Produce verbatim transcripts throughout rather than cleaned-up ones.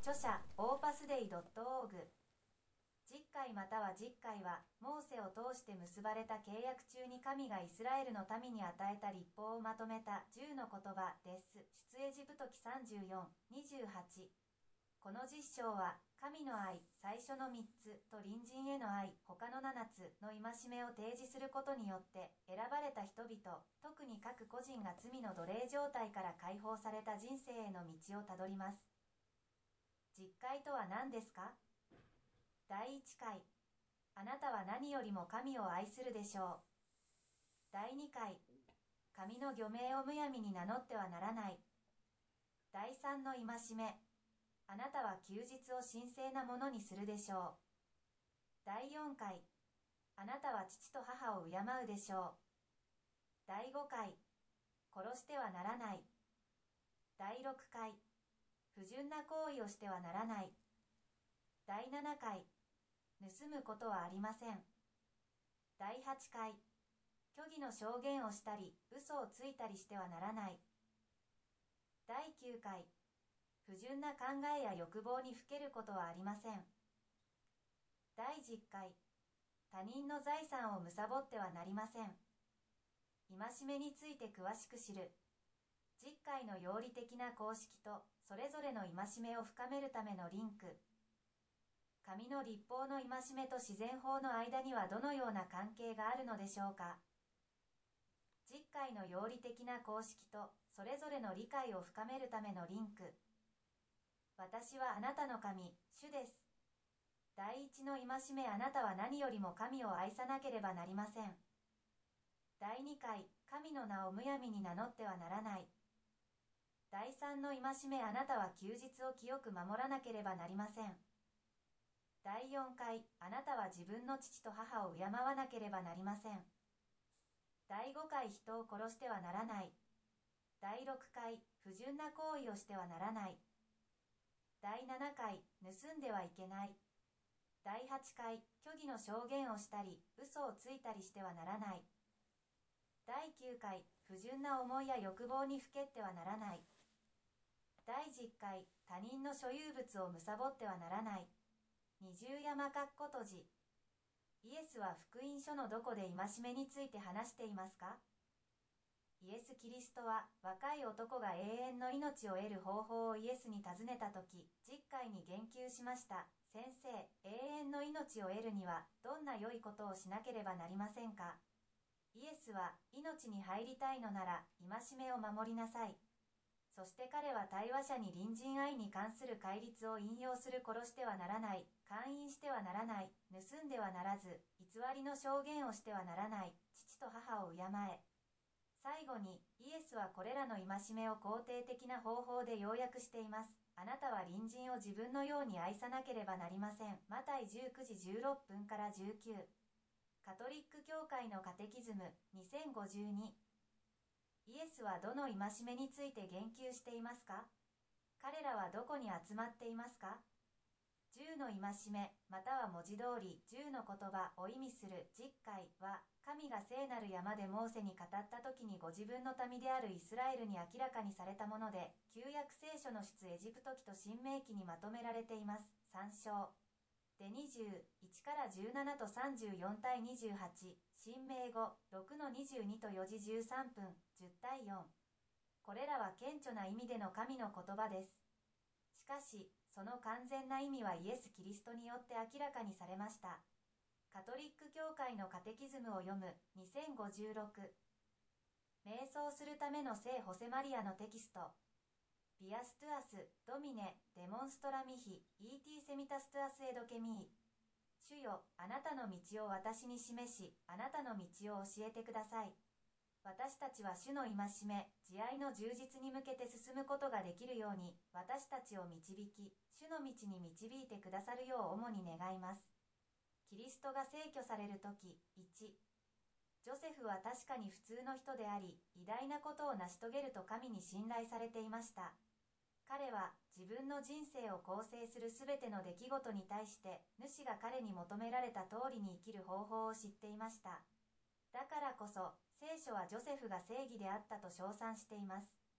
著者オーパスデイ ドットオーグ。 十戒または十戒は、モーセを通して結ばれた契約中に神がイスラエルの民に与えた律法をまとめた十の言葉です。出エジプト記さんじゅうよん、にじゅうはち。この実章は、神の愛、最初のみっつと隣人への愛、他のななつの戒めを提示することによって、選ばれた人々、特に各個人が罪の奴隷状態から解放された人生への道をたどります。十戒とは何ですか？だいいち戒。あなたは何よりも神を愛するでしょう。だいに戒。神の御名をむやみに名乗ってはならない。だいさんの戒め。あなたは休日を神聖なものにするでしょう。だいよん戒。あなたは父と母を敬うでしょう。だいご戒。殺してはならない。だいろく戒。不純な行為をしてはならない。だいなな戒。盗むことはありません。だいはち戒。虚偽の証言をしたり、嘘をついたりしてはならない。だいきゅう戒。不純な考えや欲望にふけることはありません。だいじゅっ戒。他人の財産を貪ってはなりません。戒めについて詳しく知る。十戒の要理的な公式と、それぞれの戒めを深めるためのリンク。神の律法の戒めと自然法の間にはどのような関係があるのでしょうか。十戒の要理的な公式と、それぞれの理解を深めるためのリンク。私はあなたの神、主です。第一の戒め、あなたは何よりも神を愛さなければなりません。だいに戒、神の名をむやみに名乗ってはならない。だいさんの戒め、あなたは休日を清く守らなければなりません。だいよん戒、あなたは自分の父と母を敬わなければなりません。だいご戒、人を殺してはならない。だいろく戒、不純な行為をしてはならない。だいなな戒、盗んではいけない。だいはち戒、虚偽の証言をしたり、嘘をついたりしてはならない。だいきゅう戒、不純な思いや欲望にふけってはならない。だいじゅっ戒、他人の所有物を貪ってはならない。二重山かっこ閉じ。イエスは福音書のどこで戒めについて話していますか？イエス・キリストは若い男が永遠の命を得る方法をイエスに尋ねたとき、十戒に言及しました。先生、永遠の命を得るにはどんな良いことをしなければなりませんか？イエスは命に入りたいのなら戒めを守りなさい。そして彼は対話者に隣人愛に関する戒律を引用する。殺してはならない、姦淫してはならない、盗んではならず、偽りの証言をしてはならない、父と母を敬え。最後に、イエスはこれらの戒めを肯定的な方法で要約しています。あなたは隣人を自分のように愛さなければなりません。マタイじゅうくじじゅうろっぷんからじゅうきゅう。カトリック教会のカテキズムにせんごじゅうに。イエスはどの戒めについて言及していますか？彼らはどこに集まっていますか？十の戒め、または文字通り十の言葉を意味する十戒は、神が聖なる山でモーセに語った時にご自分の民であるイスラエルに明らかにされたもので、旧約聖書の出エジプト記と新明記にまとめられています。参照。でにじゅういちからじゅうななとさんじゅうよん対にじゅうはち、新明語ろくのにじゅうにとよじじゅうさんぷん、じゅう対よん。これらは顕著な意味での神の言葉です。しかし、その完全な意味はイエス・キリストによって明らかにされました。カトリック教会のカテキズムを読むにせんごじゅうろく。瞑想するための聖ホセマリアのテキスト。ビアストゥアス、ドミネ、デモンストラミヒ、イーティセミタストゥアスエドケミー。主よ、あなたの道を私に示し、あなたの道を教えてください。私たちは主の戒め、慈愛の充実に向けて進むことができるように、私たちを導き、主の道に導いてくださるよう主に願います。キリストが聖居されるとき、いち。ジョセフは確かに普通の人であり、偉大なことを成し遂げると神に信頼されていました。彼は自分の人生を構成するすべての出来事に対して、主が彼に求められた通りに生きる方法を知っていました。だからこそ、聖書はジョセフが正義であったと称賛しています。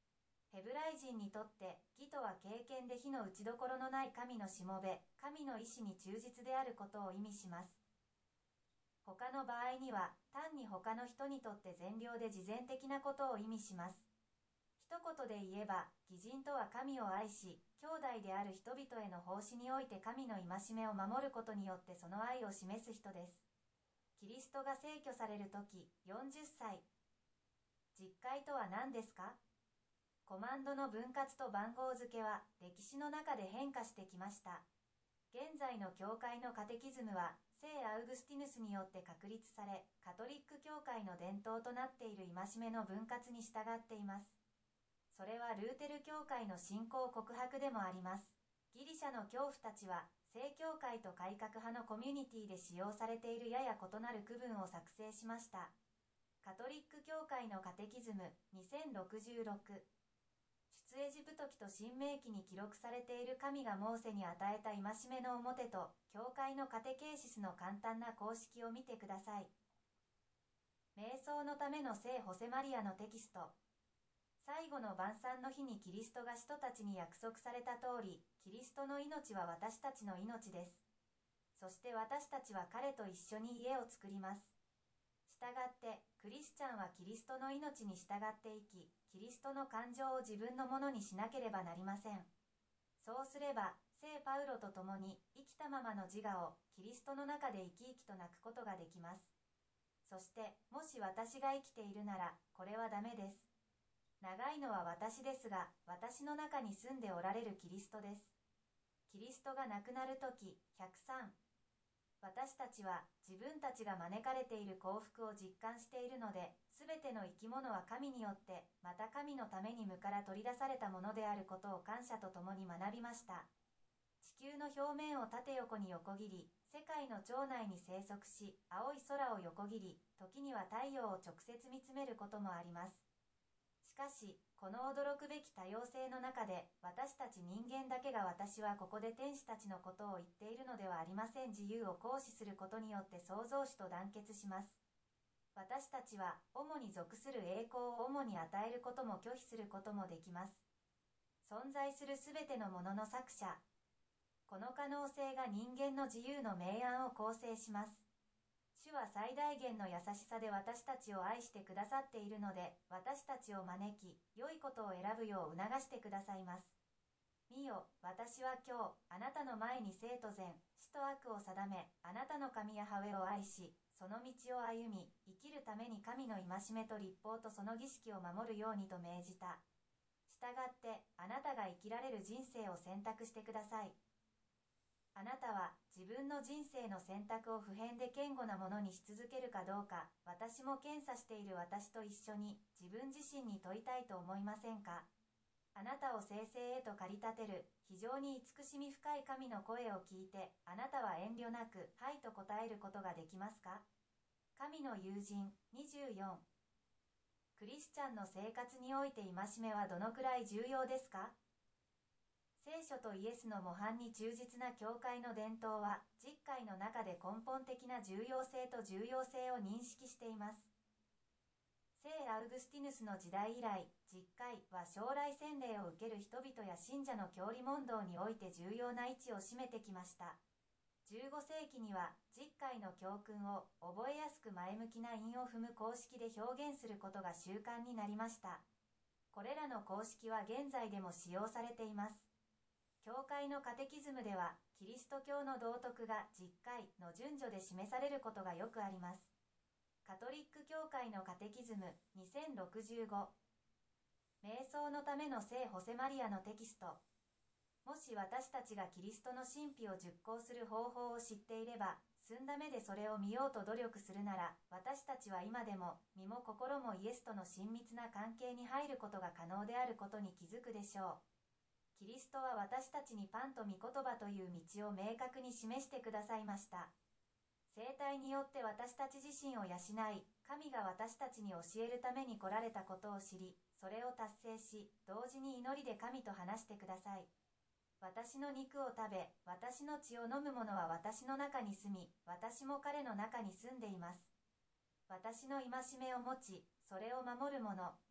ヘブライ人にとって義とは経験で火の打ちどころのない神のしもべ、神の意志に忠実であることを意味します。他の場合には単に他の人にとって善良で慈善的なことを意味します。一言で言えば、義人とは神を愛し、兄弟である人々への奉仕において神の戒めを守ることによってその愛を示す人です。キリストが逝去されるとき、よんじゅっさい。実会とは何ですか？コマンドの分割と番号付けは歴史の中で変化してきました。現在の教会のカテキズムは聖アウグスティヌスによって確立され、カトリック教会の伝統となっている戒めの分割に従っています。それはルーテル教会の信仰告白でもあります。ギリシャの教父たちは正教会と改革派のコミュニティで使用されているやや異なる区分を作成しました。カトリック教会のカテキズムにせんろくじゅうろく。出エジプト記と新明記に記録されている神がモーセに与えた戒めの表と教会のカテケーシスの簡単な公式を見てください。瞑想のための聖ホセマリアのテキスト。最後の晩餐の日にキリストが使徒たちに約束された通り、キリストの命は私たちの命です。そして私たちは彼と一緒に家を作ります。したがって、クリスチャンはキリストの命に従っていき、キリストの感情を自分のものにしなければなりません。そうすれば、聖パウロと共に生きたままの自我をキリストの中で生き生きと泣くことができます。そして、もし私が生きているなら、これはダメです。長いのは私ですが、私の中に住んでおられるキリストです。キリストが亡くなるとき、ひゃくさん。私たちは自分たちが招かれている幸福を実感しているので、すべての生き物は神によって、また神のために無から取り出されたものであることを感謝とともに学びました。地球の表面を縦横に横切り、世界の腸内に生息し、青い空を横切り、時には太陽を直接見つめることもあります。しかし、この驚くべき多様性の中で、私たち人間だけが私はここで天使たちのことを言っているのではありません。自由を行使することによって創造主と団結します。私たちは、主に属する栄光を主に与えることも拒否することもできます。存在するすべてのものの作者。この可能性が人間の自由の明暗を構成します。主は最大限の優しさで私たちを愛してくださっているので、私たちを招き、良いことを選ぶよう促してくださいます。見よ、私は今日、あなたの前に生と善、死と悪を定め、あなたの神ヤハウェを愛し、その道を歩み、生きるために神の戒めと律法とその儀式を守るようにと命じた。したがって、あなたが生きられる人生を選択してください。あなたは自分の人生の選択を不変で堅固なものにし続けるかどうか、私も検査している私と一緒に自分自身に問いたいと思いませんか？あなたを生成へと駆り立てる非常に慈しみ深い神の声を聞いて、あなたは遠慮なくはいと答えることができますか？神の友人にじゅうよん。クリスチャンの生活において戒めはどのくらい重要ですか？聖書とイエスの模範に忠実な教会の伝統は、実会の中で根本的な重要性と重要性を認識しています。聖アウグスティヌスの時代以来、実会は将来洗礼を受ける人々や信者の教理問答において重要な位置を占めてきました。じゅうごせいきには、実会の教訓を覚えやすく前向きな韻を踏む公式で表現することが習慣になりました。これらの公式は現在でも使用されています。教会のカテキズムでは、キリスト教の道徳が実会の順序で示されることがよくあります。カトリック教会のカテキズムにせんろくじゅうご。瞑想のための聖ホセマリアのテキスト。もし私たちがキリストの神秘を実行する方法を知っていれば、澄んだ目でそれを見ようと努力するなら、私たちは今でも身も心もイエスとの親密な関係に入ることが可能であることに気づくでしょう。キリストは私たちにパンと御言葉という道を明確に示してくださいました。生体によって私たち自身を養い、神が私たちに教えるために来られたことを知り、それを達成し、同時に祈りで神と話してください。私の肉を食べ、私の血を飲む者は私の中に住み、私も彼の中に住んでいます。私の戒めを持ち、それを守る者、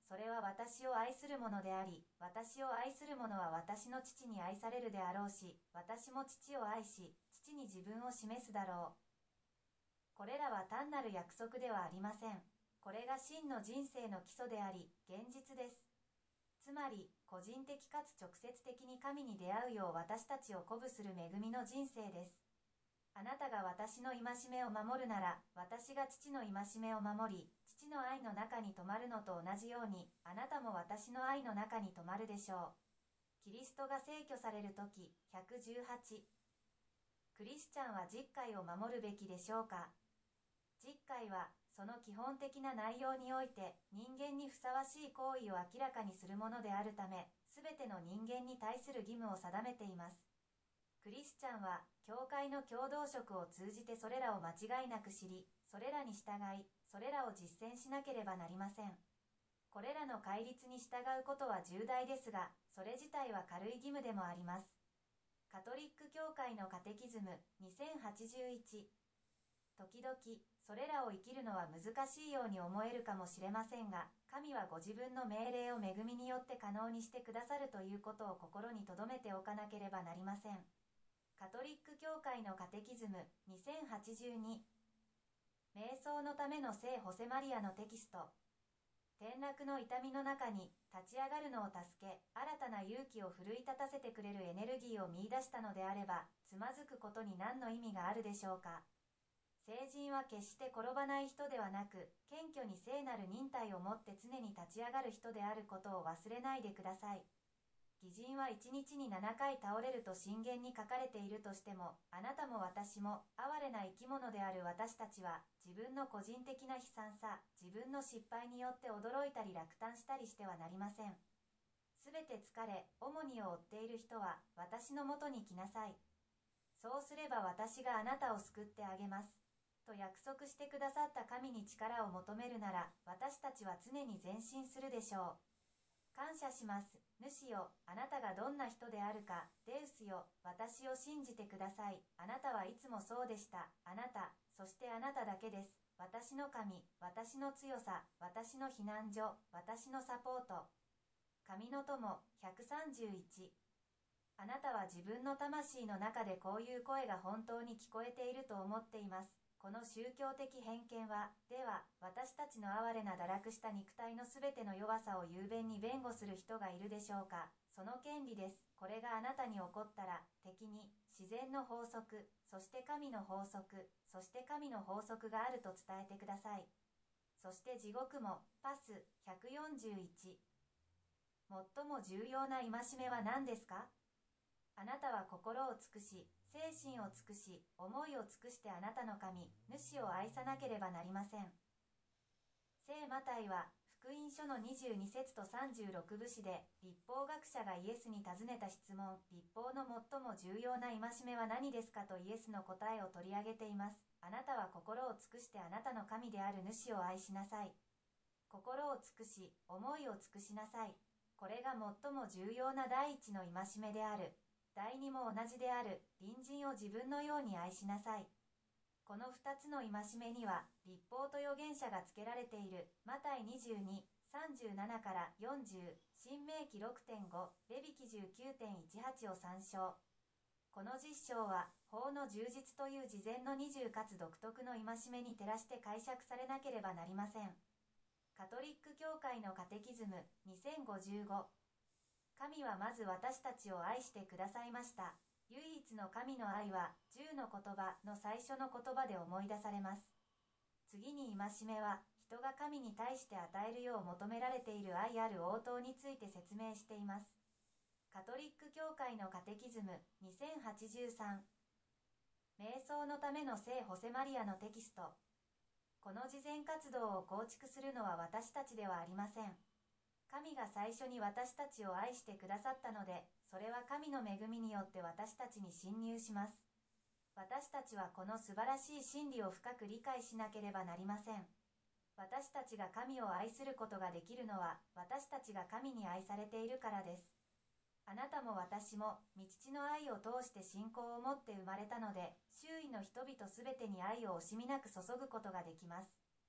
それは私を愛するものであり、私を愛する者は私の父に愛されるであろうし、私も父を愛し、父に自分を示すだろう。これらは単なる約束ではありません。これが真の人生の基礎であり、現実です。つまり、個人的かつ直接的に神に出会うよう私たちを鼓舞する恵みの人生です。あなたが私の戒めを守るなら、私が父の戒めを守り、父の愛の中に泊まるのと同じように、あなたも私の愛の中に泊まるでしょう。キリストが聖居されるとき、ひゃくじゅうはち。クリスチャンは十戒を守るべきでしょうか。十戒は、その基本的な内容において、人間にふさわしい行為を明らかにするものであるため、すべての人間に対する義務を定めています。クリスチャンは、教会の共同職を通じてそれらを間違いなく知り、それらに従い、それらを実践しなければなりません。これらの戒律に従うことは重大ですが、それ自体は軽い義務でもあります。カトリック教会のカテキズムにせんはちじゅういち。時々、それらを生きるのは難しいように思えるかもしれませんが、神はご自分の命令を恵みによって可能にしてくださるということを心に留めておかなければなりません。カトリック教会のカテキズムにせんはちじゅうに。瞑想のための聖ホセマリアのテキスト。転落の痛みの中に立ち上がるのを助け、新たな勇気を奮い立たせてくれるエネルギーを見出したのであれば、つまずくことに何の意味があるでしょうか。聖人は決して転ばない人ではなく、謙虚に聖なる忍耐をもって常に立ち上がる人であることを忘れないでください。義人は一日にななかい倒れると箴言に書かれているとしても、あなたも私も、哀れな生き物である私たちは、自分の個人的な悲惨さ、自分の失敗によって驚いたり落胆したりしてはなりません。すべて疲れ、重荷を負っている人は、私のもとに来なさい。そうすれば私があなたを救ってあげます。と約束してくださった神に力を求めるなら、私たちは常に前進するでしょう。感謝します。主よ、あなたがどんな人であるか、デウスよ、私を信じてください。あなたはいつもそうでした。あなた、そしてあなただけです。私の神、私の強さ、私の避難所、私のサポート。神の友、ひゃくさんじゅういち。あなたは自分の魂の中でこういう声が本当に聞こえていると思っています。この宗教的偏見は、では、私たちの哀れな堕落した肉体のすべての弱さを雄弁に弁護する人がいるでしょうか。その権利です。これがあなたに起こったら、敵に、自然の法則、そして神の法則、そして神の法則があると伝えてください。そして地獄も、パスひゃくよんじゅういち。最も重要な戒めは何ですか？あなたは心を尽くし、精神を尽くし、思いを尽くしてあなたの神、主を愛さなければなりません。聖マタイは、福音書のにじゅうに節とさんじゅうろく節で、律法学者がイエスに尋ねた質問、律法の最も重要な戒めは何ですかとイエスの答えを取り上げています。あなたは心を尽くしてあなたの神である主を愛しなさい。心を尽くし、思いを尽くしなさい。これが最も重要な第一の戒めである。第二も同じである。隣人を自分のように愛しなさい。この二つの戒めには、律法と預言者がつけられている。マタイにじゅうに、さんじゅうななからよんじゅう、新明記 ろくてんご、レビ記 じゅうきゅうてんいちはち を参照。この実証は、法の充実という事前の二重かつ独特の戒めに照らして解釈されなければなりません。カトリック教会のカテキズムにせんごじゅうご。神はまず私たちを愛してくださいました。唯一の神の愛は、十の言葉の最初の言葉で思い出されます。次に戒めは、人が神に対して与えるよう求められている愛ある応答について説明しています。カトリック教会のカテキズムにせんはちじゅうさん。瞑想のための聖ホセマリアのテキスト。この慈善活動を構築するのは私たちではありません。神が最初に私たちを愛してくださったので、それは神の恵みによって私たちに侵入します。私たちはこの素晴らしい真理を深く理解しなければなりません。私たちが神を愛することができるのは、私たちが神に愛されているからです。あなたも私も、御父の愛を通して信仰を持って生まれたので、周囲の人々すべてに愛を惜しみなく注ぐことができます。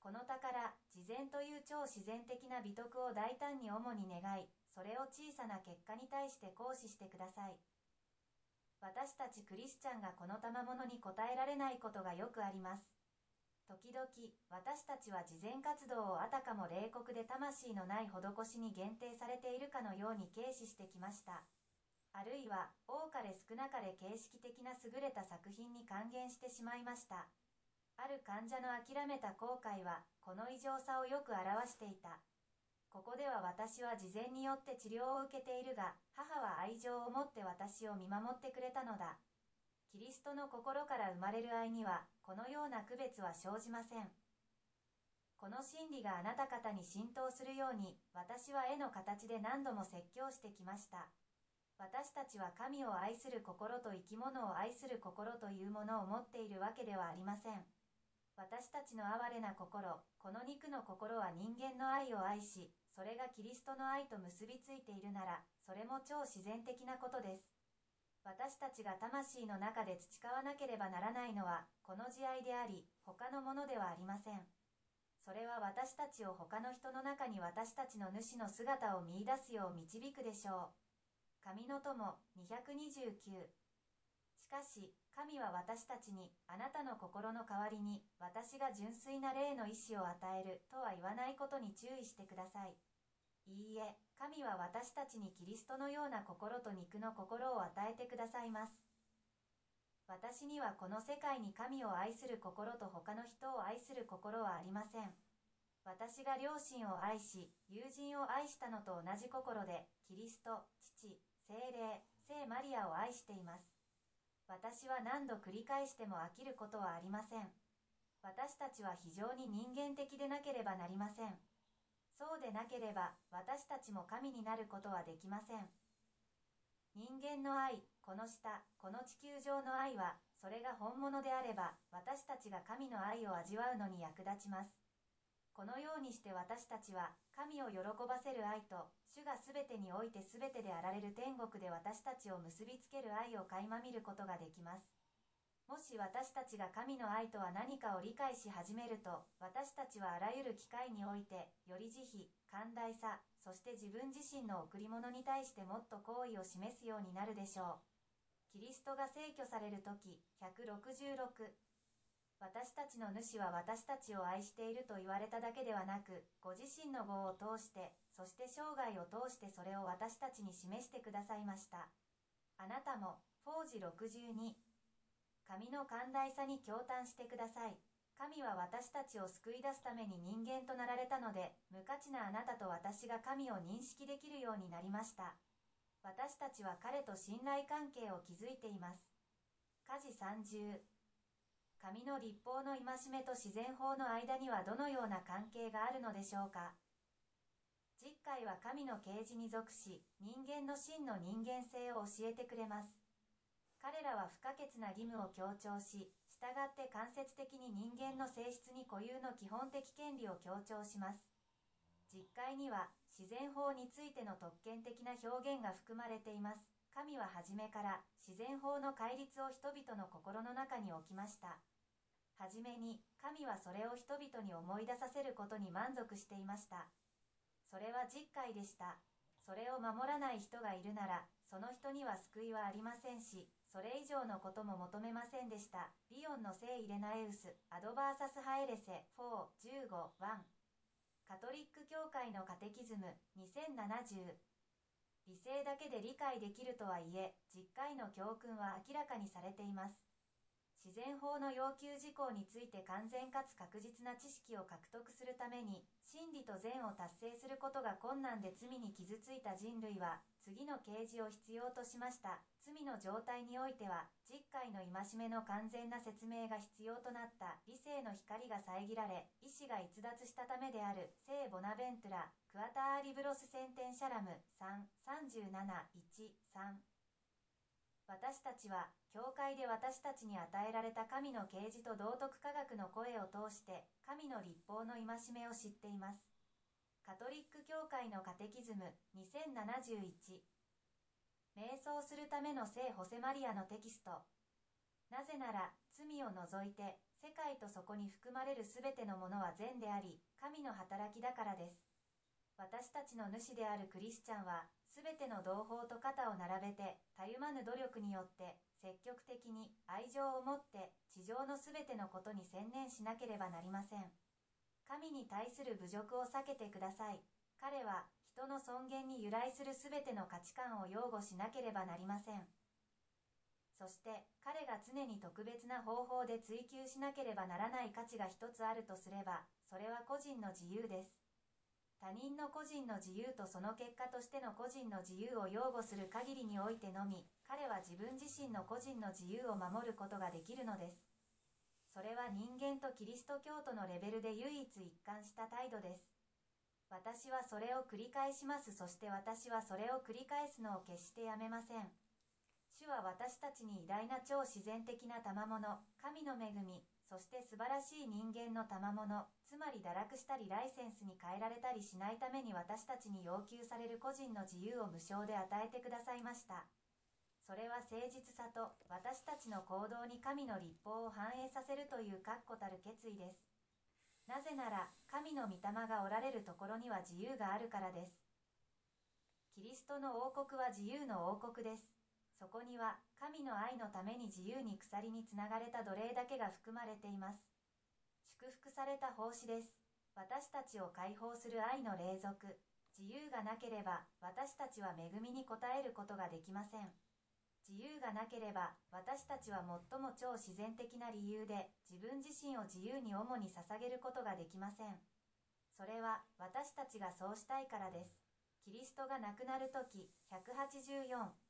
この宝、慈善という超自然的な美徳を大胆に主に願い、それを小さな結果に対して行使してください。私たちクリスチャンがこの賜物に応えられないことがよくあります。時々、私たちは慈善活動をあたかも冷酷で魂のない施しに限定されているかのように軽視してきました。あるいは、多かれ少なかれ形式的な優れた作品に還元してしまいました。ある患者の諦めた後悔は、この異常さをよく表していた。ここでは私は慈善によって治療を受けているが、母は愛情を持って私を見守ってくれたのだ。キリストの心から生まれる愛には、このような区別は生じません。この真理があなた方に浸透するように、私は絵の形で何度も説教してきました。私たちは神を愛する心と生き物を愛する心というものを持っているわけではありません。私たちの哀れな心、この肉の心は人間の愛を愛し、それがキリストの愛と結びついているなら、それも超自然的なことです。私たちが魂の中で培わなければならないのは、この慈愛であり、他のものではありません。それは私たちを他の人の中に私たちの主の姿を見出すよう導くでしょう。神の友にひゃくにじゅうきゅう。しかし、神は私たちに、あなたの心の代わりに、私が純粋な霊の意志を与えるとは言わないことに注意してください。いいえ、神は私たちにキリストのような心と肉の心を与えてくださいます。私にはこの世界に神を愛する心と他の人を愛する心はありません。私が両親を愛し、友人を愛したのと同じ心で、キリスト、父、聖霊、聖マリアを愛しています。私は何度繰り返しても飽きることはありません。私たちは非常に人間的でなければなりません。そうでなければ、私たちも神になることはできません。人間の愛、この下、この地球上の愛は、それが本物であれば、私たちが神の愛を味わうのに役立ちます。このようにして私たちは、神を喜ばせる愛と、主がすべてにおいてすべてであられる天国で私たちを結びつける愛を垣間見ることができます。もし私たちが神の愛とは何かを理解し始めると、私たちはあらゆる機会において、より慈悲、寛大さ、そして自分自身の贈り物に対してもっと好意を示すようになるでしょう。キリストが聖居されるとき、ひゃくろくじゅうろく。私たちの主は私たちを愛していると言われただけではなく、ご自身の業を通して、そして生涯を通してそれを私たちに示してくださいました。あなたも、フォージろくじゅうに。神の寛大さに驚嘆してください。神は私たちを救い出すために人間となられたので、無価値なあなたと私が神を認識できるようになりました。私たちは彼と信頼関係を築いています。家事さんじゅう。神の律法の戒めと自然法の間にはどのような関係があるのでしょうか。実会は神の啓示に属し、人間の真の人間性を教えてくれます。彼らは不可欠な義務を強調し、従って間接的に人間の性質に固有の基本的権利を強調します。実会には自然法についての特権的な表現が含まれています。神は初めから自然法の戒律を人々の心の中に置きました。はじめに神はそれを人々に思い出させることに満足していました。それは実会でした。それを守らない人がいるなら、その人には救いはありませんし、それ以上のことも求めませんでした。リヨンの聖イレナエウス、アドバーサスハエレセ、よん、じゅうご、いち。カトリック教会のカテキズム、にせんななじゅう。理性だけで理解できるとはいえ、実会の教訓は明らかにされています。自然法の要求事項について完全かつ確実な知識を獲得するために、真理と善を達成することが困難で罪に傷ついた人類は、次の啓示を必要としました。罪の状態においては、実会の戒めの完全な説明が必要となった理性の光が遮られ、意志が逸脱したためである、聖ボナベントゥラ、クアターリブロスセンテンシャラム、さん、さんじゅうなな、いち、さん。私たちは、教会で私たちに与えられた神の啓示と道徳科学の声を通して、神の律法の戒めを知っています。カトリック教会のカテキズムにせんななじゅういち。瞑想するための聖ホセマリアのテキスト。なぜなら、罪を除いて、 世界とそこに含まれるすべてのものは善であり、神の働きだからです。私たちの主であるクリスチャンは、すべての同胞と肩を並べて、たゆまぬ努力によって、積極的に愛情を持って、地上のすべてのことに専念しなければなりません。神に対する侮辱を避けてください。彼は、人の尊厳に由来するすべての価値観を擁護しなければなりません。そして、彼が常に特別な方法で追求しなければならない価値が一つあるとすれば、それは個人の自由です。他人の個人の自由とその結果としての個人の自由を擁護する限りにおいてのみ、彼は自分自身の個人の自由を守ることができるのです。それは人間とキリスト教徒のレベルで唯一一貫した態度です。私はそれを繰り返します。そして私はそれを繰り返すのを決してやめません。主は私たちに偉大な超自然的な賜物、神の恵み、そして素晴らしい人間の賜物、つまり堕落したりライセンスに変えられたりしないために私たちに要求される個人の自由を無償で与えてくださいました。それは誠実さと私たちの行動に神の律法を反映させるという確固たる決意です。なぜなら、神の御霊がおられるところには自由があるからです。キリストの王国は自由の王国です。そこには、神の愛のために自由に鎖につながれた奴隷だけが含まれています。祝福された奉仕です。私たちを解放する愛の霊俗。自由がなければ、私たちは恵みに応えることができません。自由がなければ、私たちは最も超自然的な理由で、自分自身を自由に主に捧げることができません。それは、私たちがそうしたいからです。キリストが亡くなるとき、ひゃくはちじゅうよん